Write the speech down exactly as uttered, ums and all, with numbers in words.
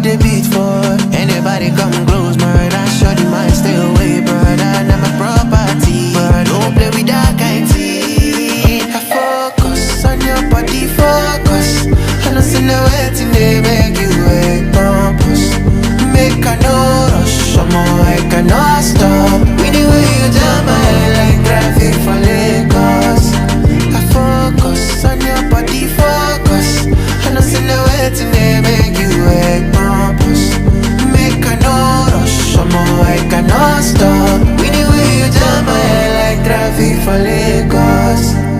the beat for. Anybody come close, murder, shorty might stay away, brother. Not my property, but don't play with that kind thing. I focus on your body, focus. I don't see no waiting, they make you a purpose. Make a no rush, I'm I cannot stop. With the way you jam my head like traffic for Lagos. I focus on your body, focus. I don't see no waiting, they make you a purpose. Make a no rush, I'm I cannot stop. With the way you jam my head like traffic for Lagos.